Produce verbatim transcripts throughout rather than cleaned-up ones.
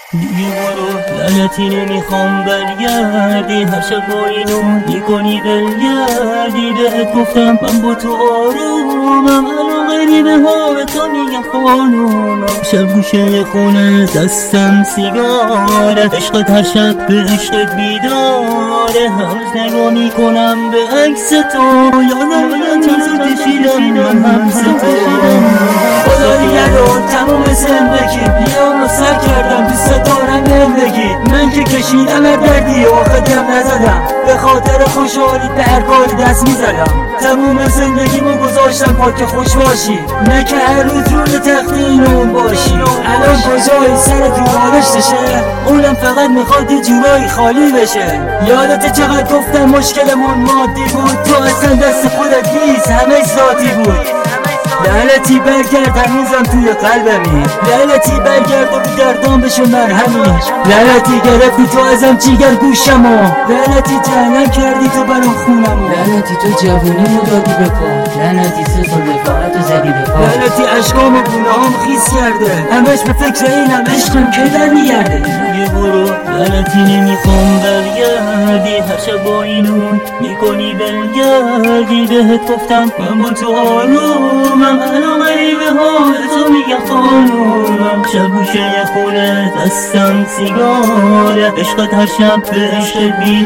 دیگه برو لعنتی نمیخوام برگردی، هر شب با اینو میکنی برگردی. بهت گفتم من با تو آرومم، الان غریبه ها به تو میگم خانومم. شب گوشه خونه دستم سیگاره، عشقت هر شب به عشقت بیداره. هنوز نگاه میکنم به عکس تو، یادم یه چیزو کشیدم من حبس تو. خدا دیگر رو تموم زندگی بیام و سر کردم، دوست دارم زندگی. من که کشیدم هر دردی و خدم نزدم، به خاطر خوشحالی به هر کاری دست میزدم. تموم زندگیمو گذاشتم پاک خوش باشی، نه که هر روز روی تخت اینو باشی. الان کجایی سر تو بالشتشه، اونم فقط میخواد یه جورایی خالی بشه. یادت چقدر گفتم مشکلمون مادی بود، تو اصلا دست خودت نیست همه ذاتی بود. لعنتی برگرد هنوزم توی قلبمی، لعنتی برگرد و بگردان بشه مرهمی. لعنتی گرفتی تو ازم جیگر گوشمو، لعنتی جهنم کردی تو برام خونمو. لعنتی تو جوونیمو دادی به پا، لعنتی سه سال رفاقتو زدی به پا. لعنتی عشقام و گناهام خیس کرده، همش به فکر اینم عشقم که در میگرده. یه برو لعنتی نمیخوام برگردی، هر شب با اینو میکنی برگردی. بهت گفتم من با تو آرومم، الان غریبه ها به تو میگم خانومم. شب گوشه خونه دستم سیگاره، عشقت هر شب به عشق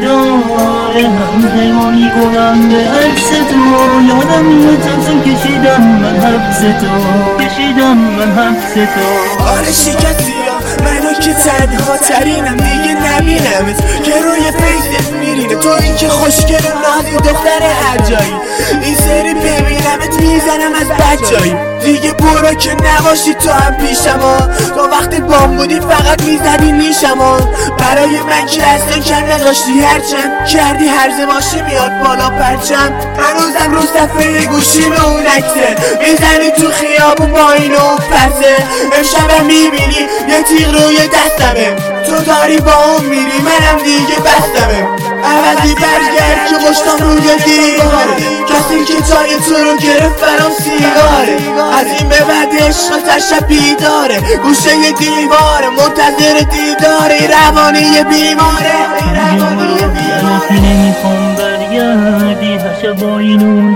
بیداره. هم نگاه میکنم به عکس تو، یادم میاد چند کشیدم من حبس تو، کشیدم من حبس تو. آره شکستی ها منو که تنها ترینم دیگه نبینمت، که روی فیست میرینه تو این که خوشگل و نازی دختر هر جایی. این سری ببینمت میزنم از بچایی، دیگه برو که نباشی تو هم پیشم ها. تو وقتی بام بودی فقط میزدی نیشم ها، برای من که اصلا کم نداشتی، هرچند کردی هر زماشی میاد بالا پرچم. هنوزم رو صفحه گوشی به اون عکسه، میزنی تو خیابون با اینو پسه. امشبم میبینی یه تیغ روی دستمه، تو داری با اون میری منم دیگه بستمه. عوضی برگرد که مشتم روی دیواره، کسی که جای تو رو گرفت برام سیگاره. از این به بعد عشق هر شب بیداره، گوشه ی دیواره منتظر دیداره. روانی بیماره، روانی بیماره. نمیخوام برگردی، هر شب با اینون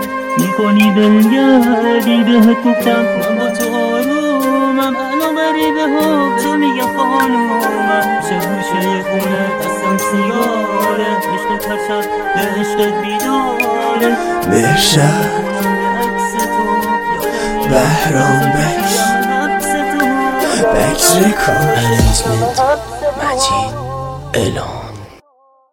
میکنی برگردی. بهت گفتم من با تو آرومم، الان غریبه ها تو میگم خانومم. شب گوشه خونه دستم سیگاره، عشقت هر شب به عشقت بیداره. مرشد بهرام بکش بکش رکورد مجید اعلام.